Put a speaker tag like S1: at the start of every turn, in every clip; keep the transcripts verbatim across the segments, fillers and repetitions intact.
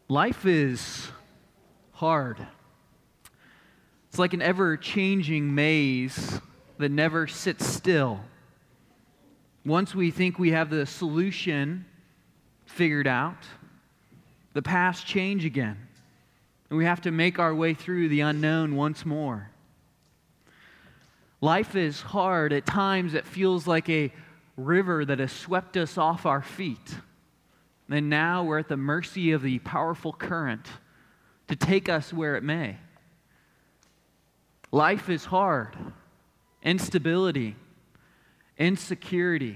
S1: Life is hard. It's like an ever-changing maze that never sits still. Once we think we have the solution figured out, the paths change again, and we have to make our way through the unknown once more. Life is hard. At times it feels like a river that has swept us off our feet. And now we're at the mercy of the powerful current to take us where it may. Life is hard. Instability, insecurity,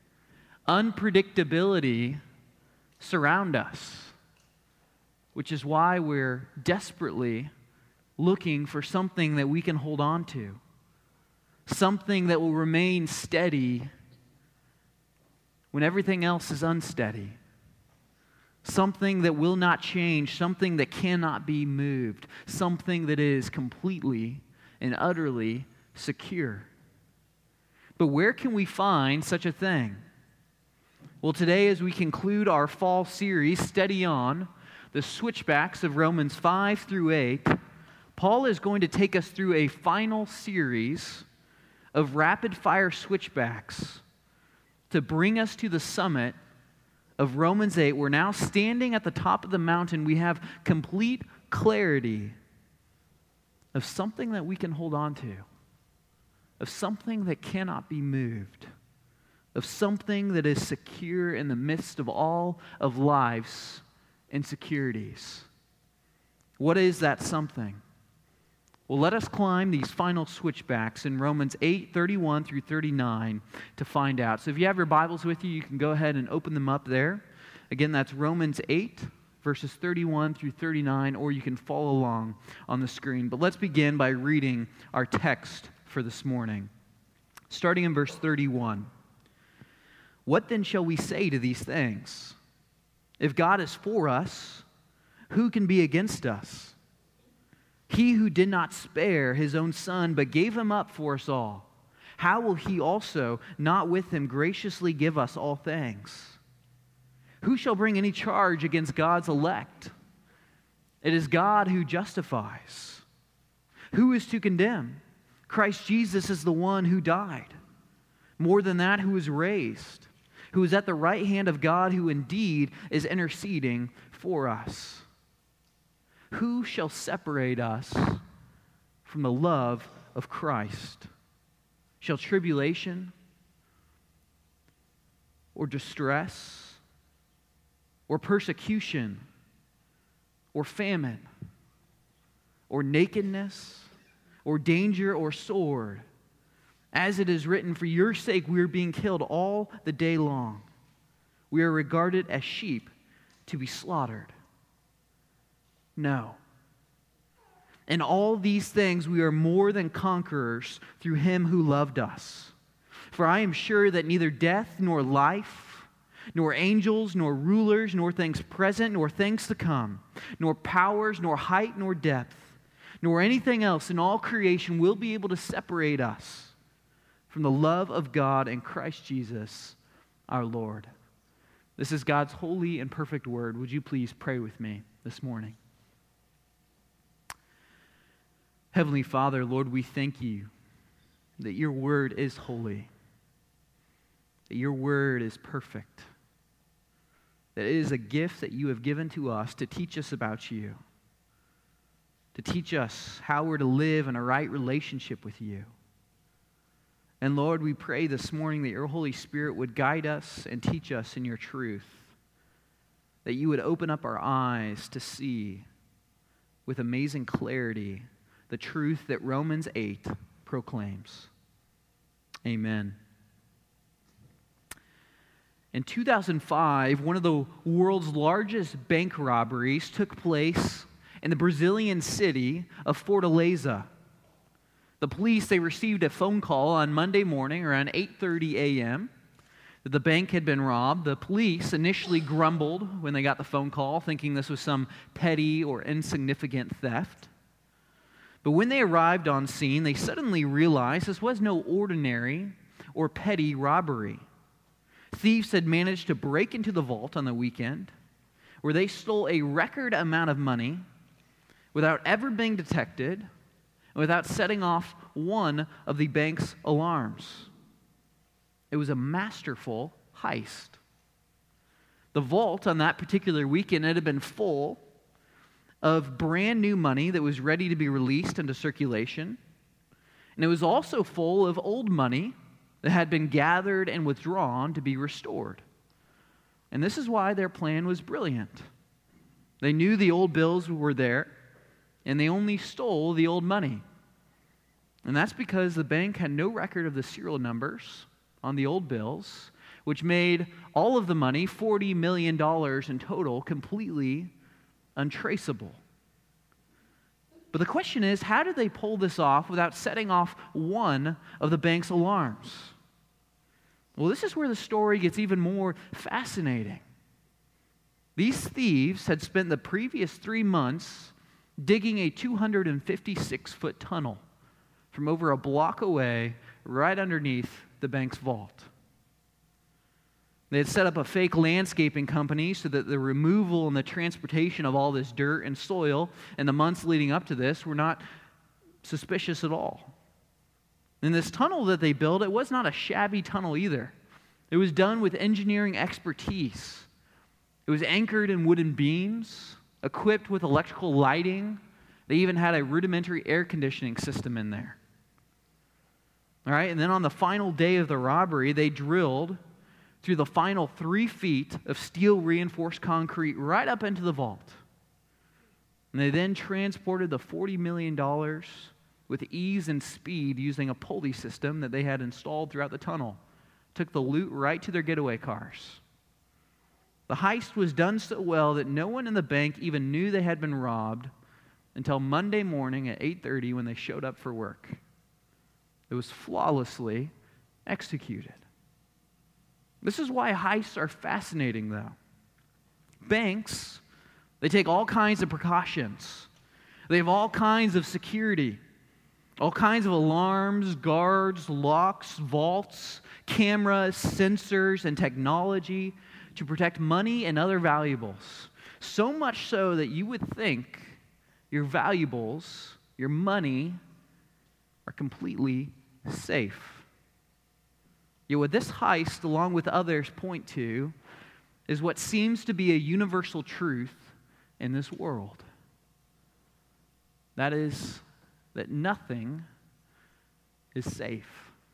S1: unpredictability surround us, which is why we're desperately looking for something that we can hold on to, something that will remain steady when everything else is unsteady. Something that will not change, something that cannot be moved, something that is completely and utterly secure. But where can we find such a thing? Well, today as we conclude our fall series, Steady On, the switchbacks of Romans five through eight, Paul is going to take us through a final series of rapid-fire switchbacks to bring us to the summit of Romans eight. We're now standing at the top of the mountain. We have complete clarity of something that we can hold on to, of something that cannot be moved, of something that is secure in the midst of all of life's insecurities. What is that something? Well, let us climb these final switchbacks in Romans eight, thirty-one through thirty-nine to find out. So if you have your Bibles with you, you can go ahead and open them up there. Again, that's Romans eight, verses thirty-one through thirty-nine, or you can follow along on the screen. But let's begin by reading our text for this morning. Starting in verse thirty-one. What then shall we say to these things? If God is for us, who can be against us? He who did not spare his own Son, but gave him up for us all, how will he also not with him graciously give us all things? Who shall bring any charge against God's elect? It is God who justifies. Who is to condemn? Christ Jesus is the one who died. More than that, who was raised, who is at the right hand of God, who indeed is interceding for us. Who shall separate us from the love of Christ? Shall tribulation or distress or persecution or famine or nakedness or danger or sword? As it is written, for your sake we are being killed all the day long. We are regarded as sheep to be slaughtered. No. In all these things we are more than conquerors through him who loved us. For I am sure that neither death nor life, nor angels, nor rulers, nor things present, nor things to come, nor powers, nor height, nor depth, nor anything else in all creation will be able to separate us from the love of God and Christ Jesus our Lord. This is God's holy and perfect word. Would you please pray with me this morning? Heavenly Father, Lord, we thank you that your word is holy, that your word is perfect, that it is a gift that you have given to us to teach us about you, to teach us how we're to live in a right relationship with you. And Lord, we pray this morning that your Holy Spirit would guide us and teach us in your truth, that you would open up our eyes to see with amazing clarity the truth that Romans eight proclaims. Amen. In two thousand five, one of the world's largest bank robberies took place in the Brazilian city of Fortaleza. The police, they received a phone call on Monday morning around eight thirty a.m. that the bank had been robbed. The police initially grumbled when they got the phone call, thinking this was some petty or insignificant theft. But when they arrived on scene, they suddenly realized this was no ordinary or petty robbery. Thieves had managed to break into the vault on the weekend, where they stole a record amount of money without ever being detected and without setting off one of the bank's alarms. It was a masterful heist. The vault on that particular weekend, it had been full of brand new money that was ready to be released into circulation. And it was also full of old money that had been gathered and withdrawn to be restored. And this is why their plan was brilliant. They knew the old bills were there, and they only stole the old money. And that's because the bank had no record of the serial numbers on the old bills, which made all of the money, forty million dollars in total, completely untraceable. But the question is, how did they pull this off without setting off one of the bank's alarms? Well, this is where the story gets even more fascinating. These thieves had spent the previous three months digging a two hundred fifty-six foot tunnel from over a block away, right underneath the bank's vault. They had set up a fake landscaping company so that the removal and the transportation of all this dirt and soil in the months leading up to this were not suspicious at all. And this tunnel that they built, it was not a shabby tunnel either. It was done with engineering expertise. It was anchored in wooden beams, equipped with electrical lighting. They even had a rudimentary air conditioning system in there. All right, and then on the final day of the robbery, they drilled through the final three feet of steel-reinforced concrete right up into the vault. And they then transported the forty million dollars with ease and speed using a pulley system that they had installed throughout the tunnel. Took the loot right to their getaway cars. The heist was done so well that no one in the bank even knew they had been robbed until Monday morning at eight thirty when they showed up for work. It was flawlessly executed. This is why heists are fascinating, though. Banks, they take all kinds of precautions. They have all kinds of security, all kinds of alarms, guards, locks, vaults, cameras, sensors, and technology to protect money and other valuables. So much so that you would think your valuables, your money, are completely safe. Yet what this heist, along with others, point to is what seems to be a universal truth in this world. That is, that nothing is safe.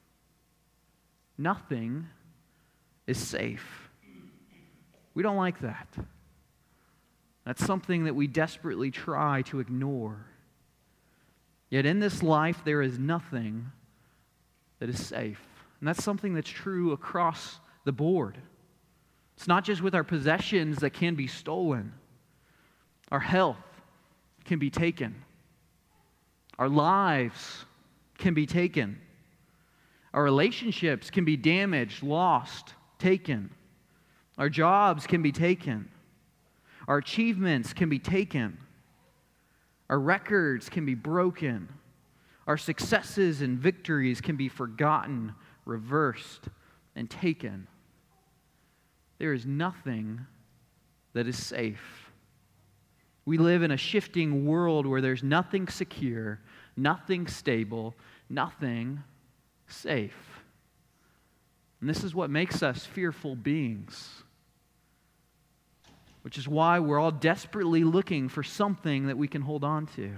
S1: Nothing is safe. We don't like that. That's something that we desperately try to ignore. Yet in this life, there is nothing that is safe. And that's something that's true across the board. It's not just with our possessions that can be stolen. Our health can be taken. Our lives can be taken. Our relationships can be damaged, lost, taken. Our jobs can be taken. Our achievements can be taken. Our records can be broken. Our successes and victories can be forgotten, reversed, and taken. There is nothing that is safe. We live in a shifting world where there's nothing secure, nothing stable, nothing safe. And this is what makes us fearful beings, which is why we're all desperately looking for something that we can hold on to.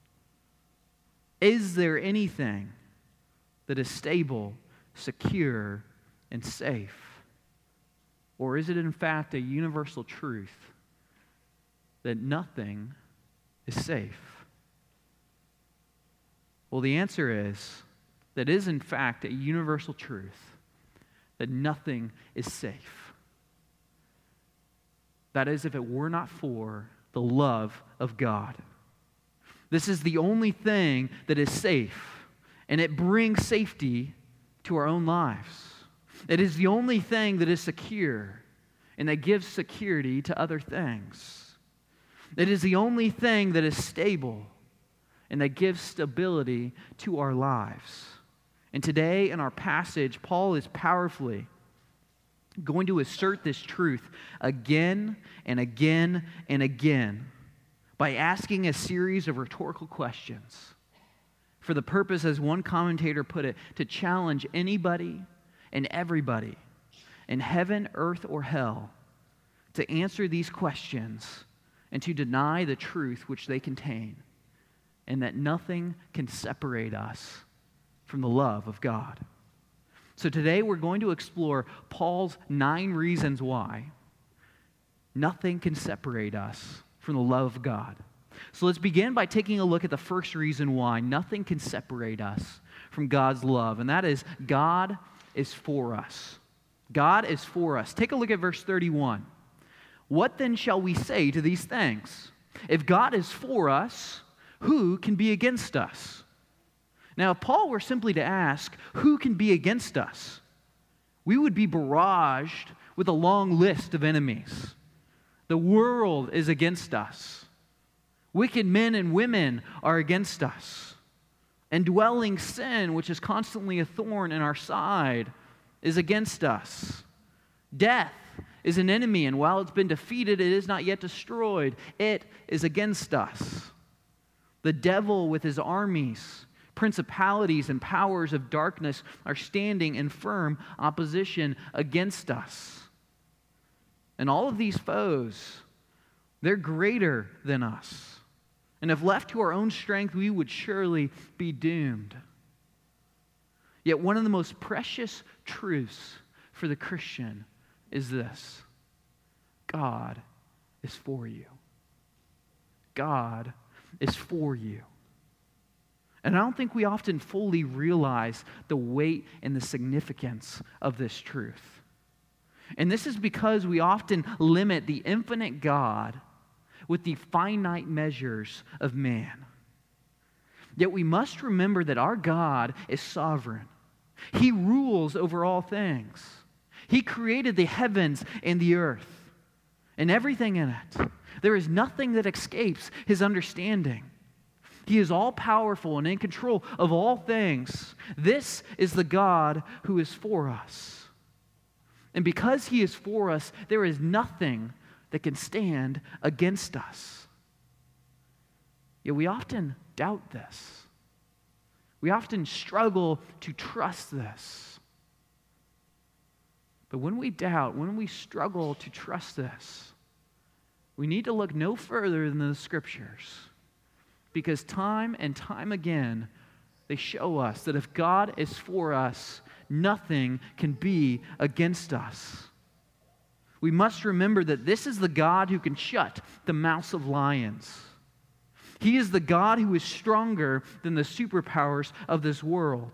S1: Is there anything that is stable, secure, and safe? Or is it in fact a universal truth that nothing is safe? Well, the answer is that it is in fact a universal truth that nothing is safe. That is, if it were not for the love of God. This is the only thing that is safe, and it brings safety to our own lives. It is the only thing that is secure, and that gives security to other things. It is the only thing that is stable, and that gives stability to our lives. And today in our passage, Paul is powerfully going to assert this truth again and again and again by asking a series of rhetorical questions for the purpose, as one commentator put it, to challenge anybody and everybody in heaven, earth, or hell to answer these questions and to deny the truth which they contain, and that nothing can separate us from the love of God. So today we're going to explore Paul's nine reasons why nothing can separate us from the love of God. So let's begin by taking a look at the first reason why nothing can separate us from God's love, and that is God is for us. God is for us. Take a look at verse thirty-one. What then shall we say to these things? If God is for us, who can be against us? Now, if Paul were simply to ask, who can be against us? We would be barraged with a long list of enemies. The world is against us. Wicked men and women are against us. Indwelling sin, which is constantly a thorn in our side, is against us. Death is an enemy, and while it's been defeated, it is not yet destroyed. It is against us. The devil with his armies, principalities and powers of darkness are standing in firm opposition against us. And all of these foes, they're greater than us. And if left to our own strength, we would surely be doomed. Yet one of the most precious truths for the Christian is this: God is for you. God is for you. And I don't think we often fully realize the weight and the significance of this truth. And this is because we often limit the infinite God with the finite measures of man. Yet we must remember that our God is sovereign. He rules over all things. He created the heavens and the earth and everything in it. There is nothing that escapes his understanding. He is all-powerful and in control of all things. This is the God who is for us. And because he is for us, there is nothing that can stand against us. Yet we often doubt this. We often struggle to trust this. But when we doubt, when we struggle to trust this, we need to look no further than the Scriptures. Because time and time again, they show us that if God is for us, nothing can be against us. We must remember that this is the God who can shut the mouths of lions. He is the God who is stronger than the superpowers of this world.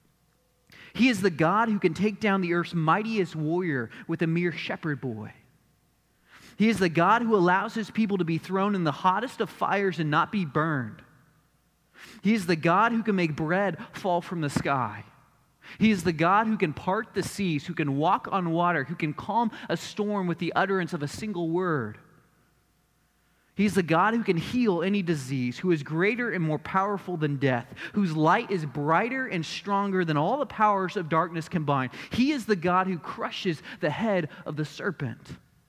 S1: He is the God who can take down the earth's mightiest warrior with a mere shepherd boy. He is the God who allows his people to be thrown in the hottest of fires and not be burned. He is the God who can make bread fall from the sky. He is the God who can part the seas, who can walk on water, who can calm a storm with the utterance of a single word. He's the God who can heal any disease, who is greater and more powerful than death, whose light is brighter and stronger than all the powers of darkness combined. He is the God who crushes the head of the serpent.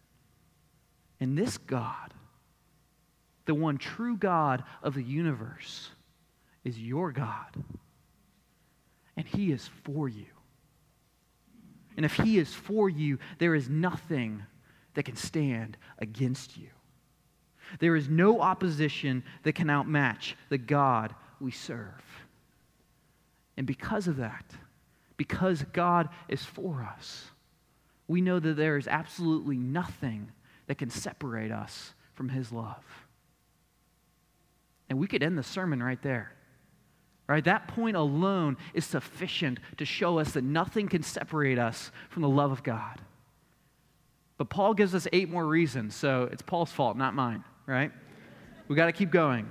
S1: And this God, the one true God of the universe, is your God. And he is for you. And if he is for you, there is nothing that can stand against you. There is no opposition that can outmatch the God we serve. And because of that, because God is for us, we know that there is absolutely nothing that can separate us from his love. And we could end the sermon right there. Right? That point alone is sufficient to show us that nothing can separate us from the love of God. But Paul gives us eight more reasons, so it's Paul's fault, not mine, right? We got to keep going.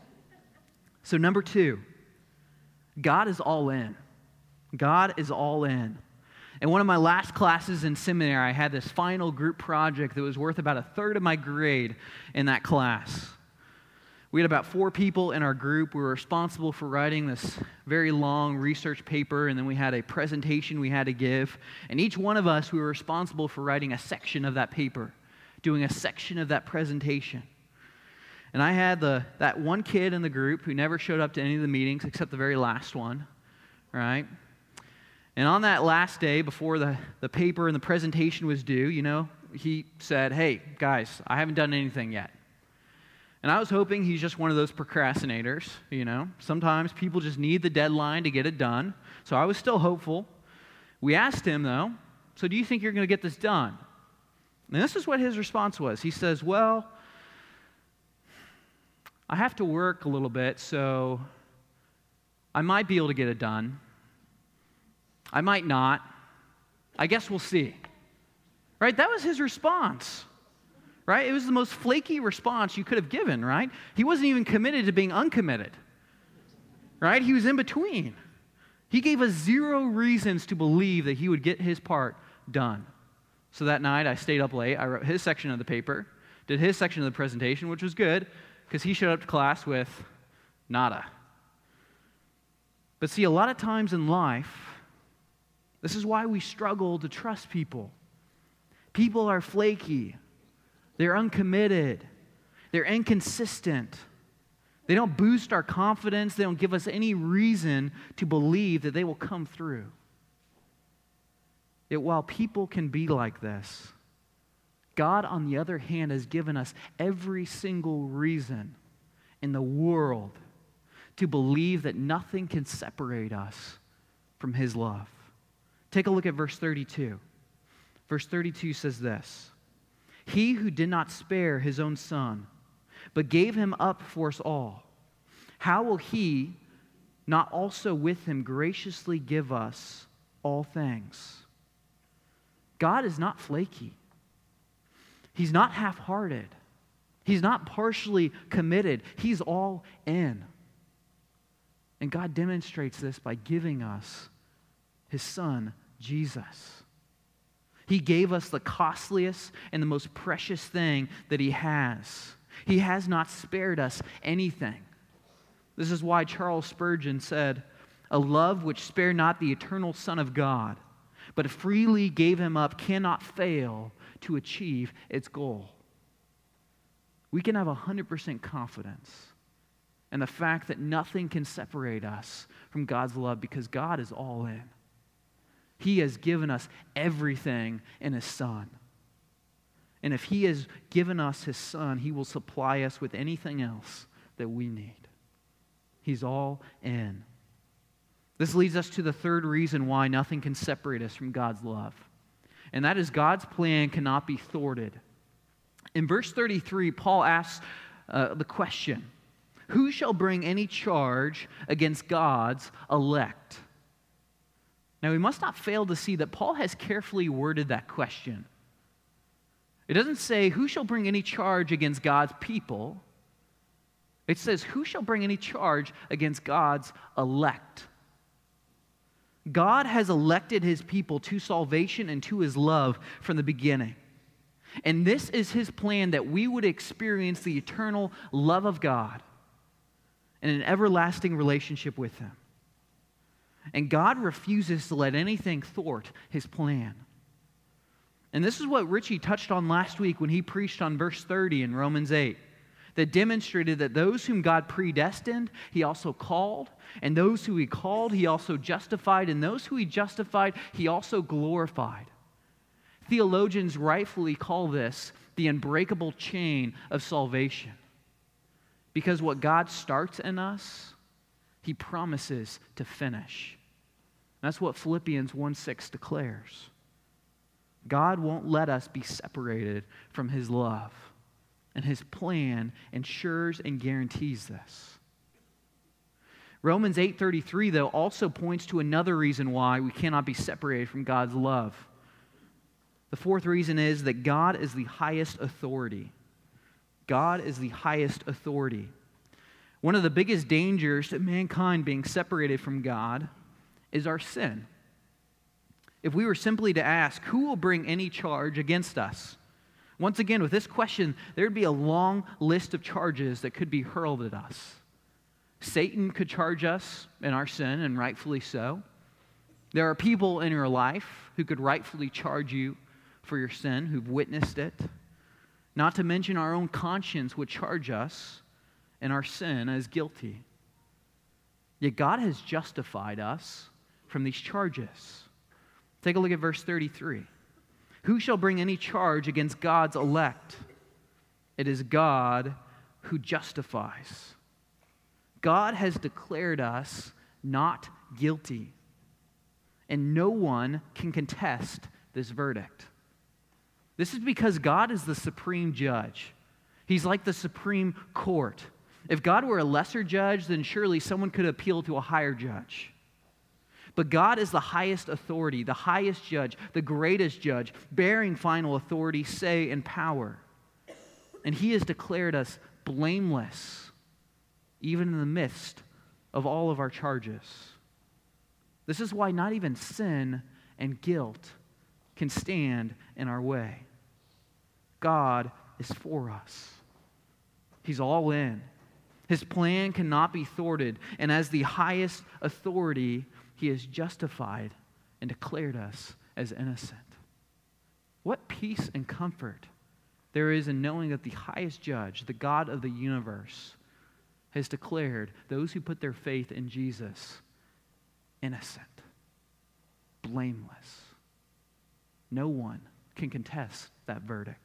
S1: So number two, God is all in. God is all in. In one of my last classes in seminary, I had this final group project that was worth about a third of my grade in that class. We had about four people in our group. We were responsible for writing this very long research paper, and then we had a presentation we had to give. And each one of us, we were responsible for writing a section of that paper, doing a section of that presentation. And I had the that one kid in the group who never showed up to any of the meetings except the very last one, right? And on that last day, before the, the paper and the presentation was due, you know, he said, "Hey, guys, I haven't done anything yet." And I was hoping he's just one of those procrastinators, you know. Sometimes people just need the deadline to get it done. So I was still hopeful. We asked him, though, "So do you think you're going to get this done?" And this is what his response was. He says, "Well, I have to work a little bit, so I might be able to get it done. I might not. I guess we'll see." Right? That was his response. Right? It was the most flaky response you could have given, right? He wasn't even committed to being uncommitted. Right? He was in between. He gave us zero reasons to believe that he would get his part done. So that night, I stayed up late. I wrote his section of the paper, did his section of the presentation, which was good, because he showed up to class with nada. But see, a lot of times in life, this is why we struggle to trust people. People are flaky. They're uncommitted. They're inconsistent. They don't boost our confidence. They don't give us any reason to believe that they will come through. Yet while people can be like this, God, on the other hand, has given us every single reason in the world to believe that nothing can separate us from His love. Take a look at verse thirty-two. Verse thirty-two says this: "He who did not spare His own Son, but gave Him up for us all, how will He not also with Him graciously give us all things?" God is not flaky. He's not half-hearted. He's not partially committed. He's all in. And God demonstrates this by giving us His Son, Jesus. He gave us the costliest and the most precious thing that He has. He has not spared us anything. This is why Charles Spurgeon said, "A love which spared not the eternal Son of God, but freely gave Him up, cannot fail to achieve its goal." We can have one hundred percent confidence in the fact that nothing can separate us from God's love because God is all in. He has given us everything in His Son. And if He has given us His Son, He will supply us with anything else that we need. He's all in. This leads us to the third reason why nothing can separate us from God's love. And that is God's plan cannot be thwarted. In verse thirty-three, Paul asks uh, the question, "Who shall bring any charge against God's elect?" Now, we must not fail to see that Paul has carefully worded that question. It doesn't say, "Who shall bring any charge against God's people?" It says, "Who shall bring any charge against God's elect?" God has elected His people to salvation and to His love from the beginning. And this is His plan, that we would experience the eternal love of God and an everlasting relationship with Him. And God refuses to let anything thwart His plan. And this is what Richie touched on last week when he preached on verse thirty in Romans eight. That demonstrated that those whom God predestined, He also called. And those who He called, He also justified. And those who He justified, He also glorified. Theologians rightfully call this the unbreakable chain of salvation. Because what God starts in us, He promises to finish. That's what Philippians one six declares. God won't let us be separated from His love. And His plan ensures and guarantees this. Romans eight thirty-three, though, also points to another reason why we cannot be separated from God's love. The fourth reason is that God is the highest authority. God is the highest authority. One of the biggest dangers to mankind being separated from God is our sin. If we were simply to ask, "Who will bring any charge against us?" Once again, with this question, there'd be a long list of charges that could be hurled at us. Satan could charge us in our sin, and rightfully so. There are people in your life who could rightfully charge you for your sin, who've witnessed it. Not to mention our own conscience would charge us in our sin as guilty. Yet God has justified us from these charges. Take a look at verse thirty-three. Who shall bring any charge against God's elect? It is God who justifies. God has declared us not guilty, and no one can contest this verdict. This is because God is the supreme judge. He's like the supreme court. If God were a lesser judge, then surely someone could appeal to a higher judge. But God is the highest authority, the highest judge, the greatest judge, bearing final authority, say, and power. And He has declared us blameless, even in the midst of all of our charges. This is why not even sin and guilt can stand in our way. God is for us. He's all in. His plan cannot be thwarted, and as the highest authority, He has justified and declared us as innocent. What peace and comfort there is in knowing that the highest judge, the God of the universe, has declared those who put their faith in Jesus innocent, blameless. No one can contest that verdict.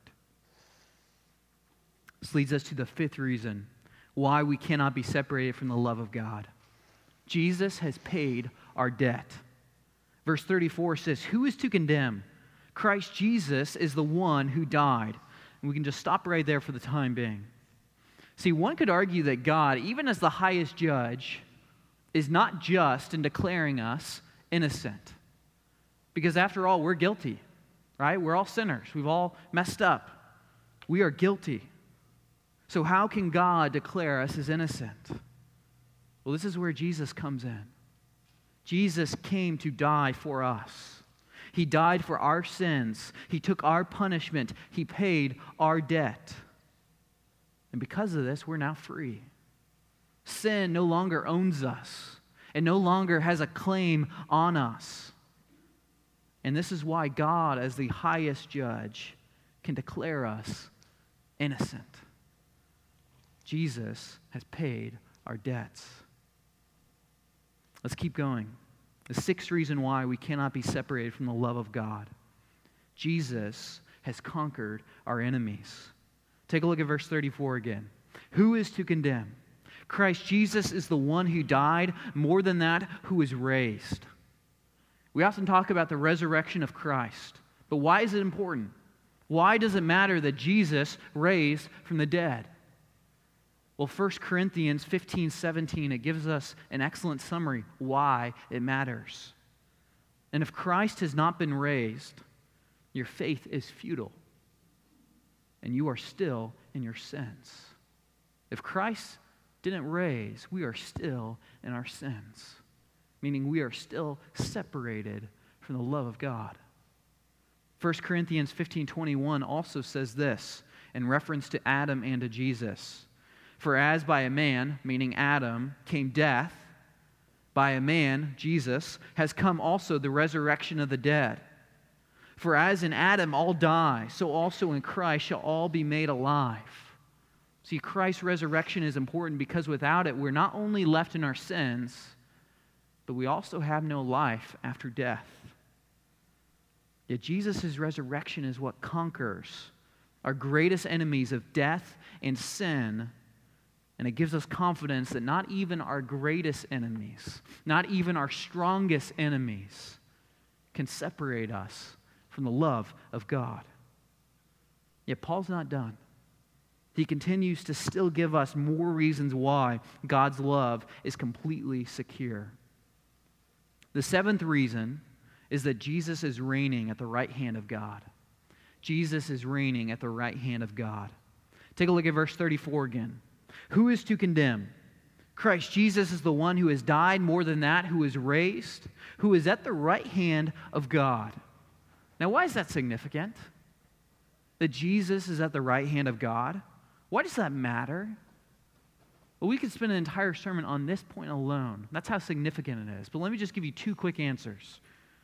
S1: This leads us to the fifth reason why we cannot be separated from the love of God. Jesus has paid our debt. Verse thirty-four says, "Who is to condemn? Christ Jesus is the one who died." And we can just stop right there for the time being. See, one could argue that God, even as the highest judge, is not just in declaring us innocent. Because after all, we're guilty, right? We're all sinners. We've all messed up. We are guilty. So how can God declare us as innocent? Well, this is where Jesus comes in. Jesus came to die for us. He died for our sins. He took our punishment. He paid our debt. And because of this, we're now free. Sin no longer owns us. It no longer has a claim on us. And this is why God, as the highest judge, can declare us innocent. Jesus has paid our debts. Let's keep going. The sixth reason why we cannot be separated from the love of God. Jesus has conquered our enemies. Take a look at verse thirty-four again. Who is to condemn? Christ Jesus is the one who died, more than that, who was raised. We often talk about the resurrection of Christ, but why is it important? Why does it matter that Jesus raised from the dead? Well, First Corinthians fifteen seventeen, it gives us an excellent summary why it matters. And if Christ has not been raised, your faith is futile, and you are still in your sins. If Christ didn't raise, we are still in our sins, meaning we are still separated from the love of God. First Corinthians fifteen twenty-one also says this in reference to Adam and to Jesus. For as by a man, meaning Adam, came death, by a man, Jesus, has come also the resurrection of the dead. For as in Adam all die, so also in Christ shall all be made alive. See, Christ's resurrection is important because without it, we're not only left in our sins, but we also have no life after death. Yet Jesus' resurrection is what conquers our greatest enemies of death and sin. And it gives us confidence that not even our greatest enemies, not even our strongest enemies, can separate us from the love of God. Yet Paul's not done. He continues to still give us more reasons why God's love is completely secure. The seventh reason is that Jesus is reigning at the right hand of God. Jesus is reigning at the right hand of God. Take a look at verse thirty-four again. Who is to condemn? Christ Jesus is the one who has died, more than that, who is raised, who is at the right hand of God. Now, why is that significant? that Jesus is at the right hand of God? Why does that matter? Well, we could spend an entire sermon on this point alone. That's how significant it is. But let me just give you two quick answers.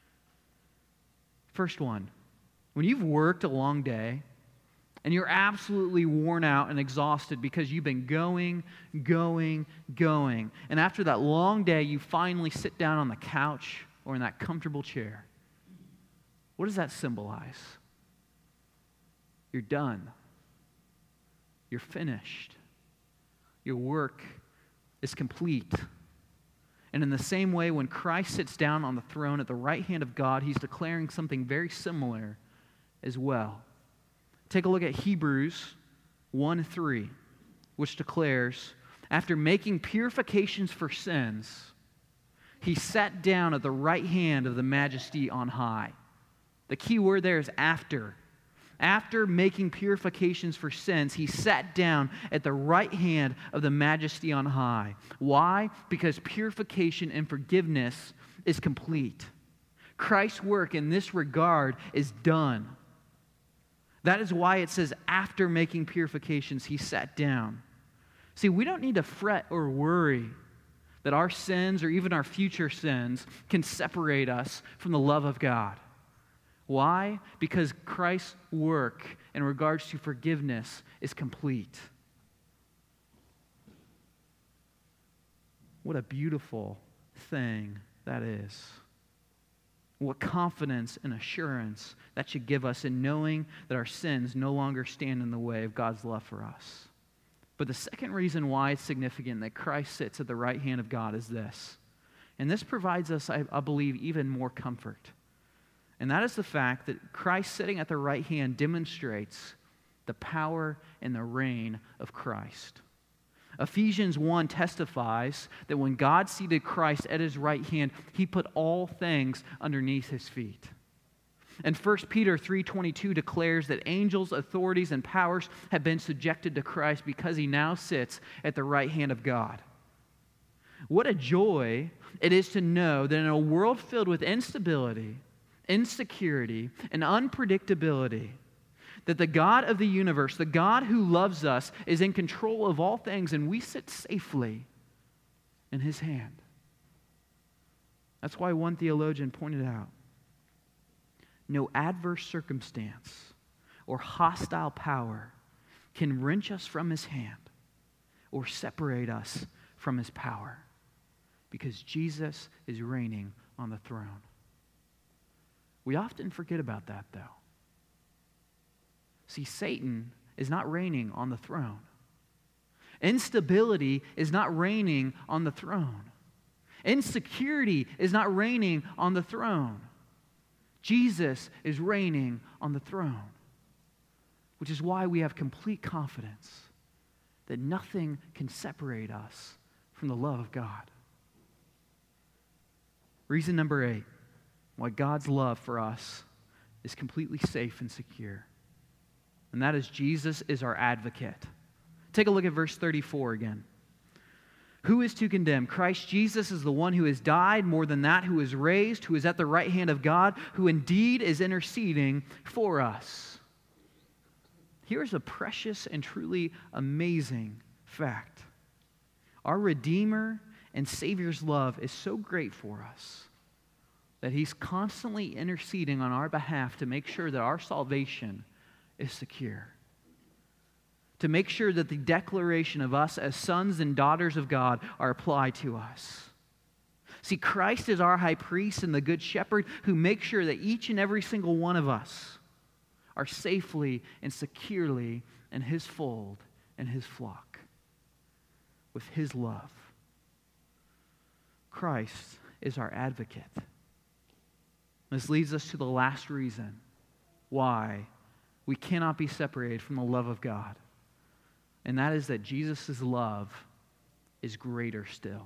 S1: First one, when you've worked a long day and you're absolutely worn out and exhausted because you've been going, going, going, and after that long day, you finally sit down on the couch or in that comfortable chair, what does that symbolize? You're done. You're finished. Your work is complete. And in the same way, when Christ sits down on the throne at the right hand of God, he's declaring something very similar as well. Take a look at Hebrews one three, which declares, after making purifications for sins, he sat down at the right hand of the Majesty on high. The key word there is after. After making purifications for sins, he sat down at the right hand of the Majesty on high. Why? Because purification and forgiveness is complete. Christ's work in this regard is done. That is why it says, after making purifications, he sat down. See, we don't need to fret or worry that our sins or even our future sins can separate us from the love of God. Why? Because Christ's work in regards to forgiveness is complete. What a beautiful thing that is. What confidence and assurance that should give us in knowing that our sins no longer stand in the way of God's love for us. But the second reason why it's significant that Christ sits at the right hand of God is this. And this provides us, I, I believe, even more comfort. And that is the fact that Christ sitting at the right hand demonstrates the power and the reign of Christ. Ephesians one testifies that when God seated Christ at his right hand, he put all things underneath his feet. And First Peter three twenty-two declares that angels, authorities, and powers have been subjected to Christ because he now sits at the right hand of God. What a joy it is to know that in a world filled with instability, insecurity, and unpredictability, that the God of the universe, the God who loves us, is in control of all things, and we sit safely in his hand. That's why one theologian pointed out, no adverse circumstance or hostile power can wrench us from his hand or separate us from his power, because Jesus is reigning on the throne. We often forget about that, though. See, Satan is not reigning on the throne. Instability is not reigning on the throne. Insecurity is not reigning on the throne. Jesus is reigning on the throne, which is why we have complete confidence that nothing can separate us from the love of God. Reason number eight, why God's love for us is completely safe and secure. And that is Jesus is our advocate. Take a look at verse thirty-four again. Who is to condemn? Christ Jesus is the one who has died, more than that, who is raised, who is at the right hand of God, who indeed is interceding for us. Here's a precious and truly amazing fact. Our Redeemer and Savior's love is so great for us that he's constantly interceding on our behalf to make sure that our salvation is secure. To make sure that the declaration of us as sons and daughters of God are applied to us. See, Christ is our high priest and the good shepherd who makes sure that each and every single one of us are safely and securely in his fold and his flock with his love. Christ is our advocate. This leads us to the last reason why we cannot be separated from the love of God. And that is that Jesus' love is greater still.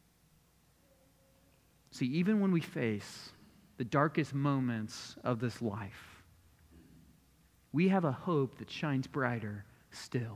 S1: See, even when we face the darkest moments of this life, we have a hope that shines brighter still.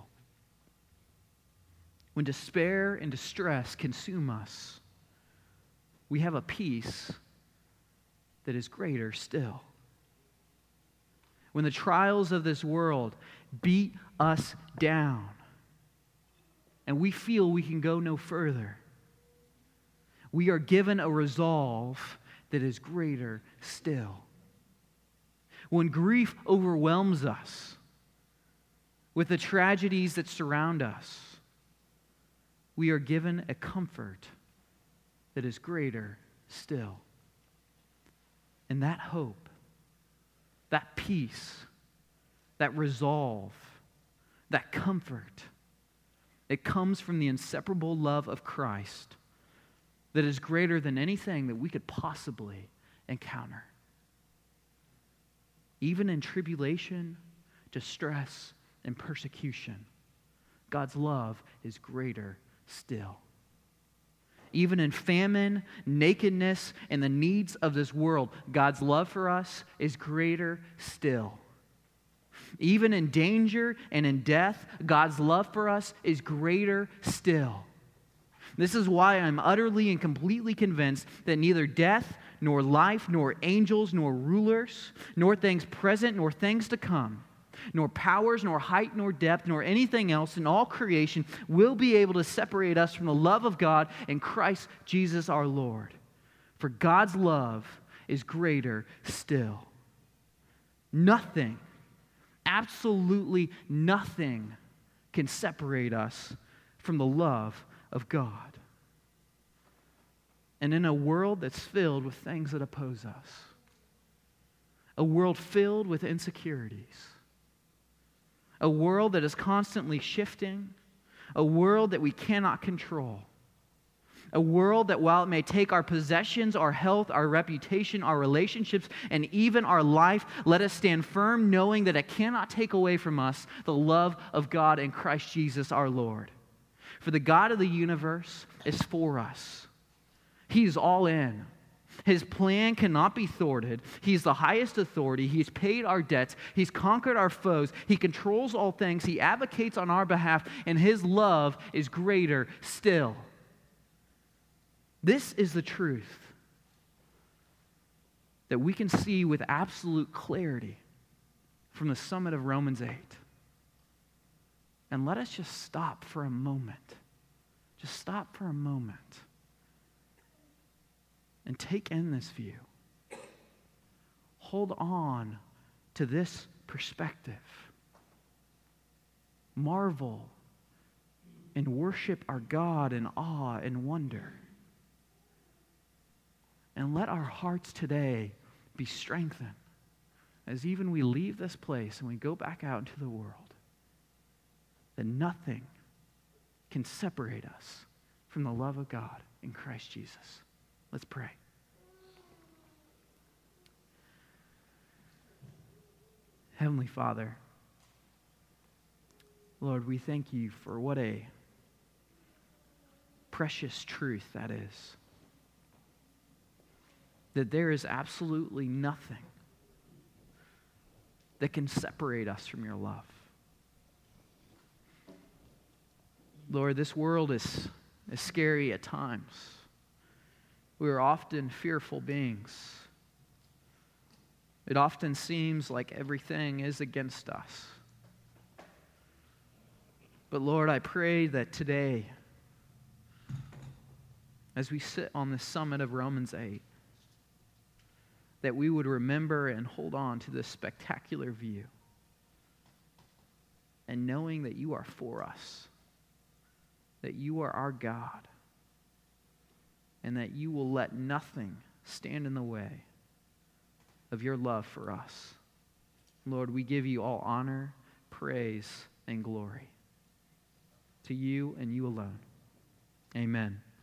S1: When despair and distress consume us, we have a peace that is greater still. when the trials of this world beat us down and we feel we can go no further, we are given a resolve that is greater still. When grief overwhelms us with the tragedies that surround us, we are given a comfort that is greater still. And that hope, that peace, that resolve, that comfort, it comes from the inseparable love of Christ that is greater than anything that we could possibly encounter. Even in tribulation, distress, and persecution, God's love is greater still. Even in famine, nakedness, and the needs of this world, God's love for us is greater still. Even in danger and in death, God's love for us is greater still. This is why I'm utterly and completely convinced that neither death, nor life, nor angels, nor rulers, nor things present, nor things to come, nor powers, nor height, nor depth, nor anything else in all creation will be able to separate us from the love of God in Christ Jesus our Lord. For God's love is greater still. Nothing, absolutely nothing can separate us from the love of God. And in a world that's filled with things that oppose us, a world filled with insecurities, a world that is constantly shifting, a world that we cannot control, a world that while it may take our possessions, our health, our reputation, our relationships, and even our life, let us stand firm knowing that it cannot take away from us the love of God in Christ Jesus our Lord. For the God of the universe is for us. He's all in. His plan cannot be thwarted. He's the highest authority. He's paid our debts. He's conquered our foes. He controls all things. He advocates on our behalf, and His love is greater still. This is the truth that we can see with absolute clarity from the summit of Romans eight. And let us just stop for a moment. Just stop for a moment and take in this view. Hold on to this perspective. Marvel and worship our God in awe and wonder. And let our hearts today be strengthened as even we leave this place and we go back out into the world, that nothing can separate us from the love of God in Christ Jesus. Let's pray. Heavenly Father, Lord, we thank you for what a precious truth that is. That there is absolutely nothing that can separate us from your love. Lord, this world is, is scary at times. We are often fearful beings. It often seems like everything is against us. But Lord, I pray that today, as we sit on the summit of Romans eight, that we would remember and hold on to this spectacular view, and knowing that you are for us, that you are our God, and that you will let nothing stand in the way of your love for us. Lord, we give you all honor, praise, and glory. To you and you alone. Amen.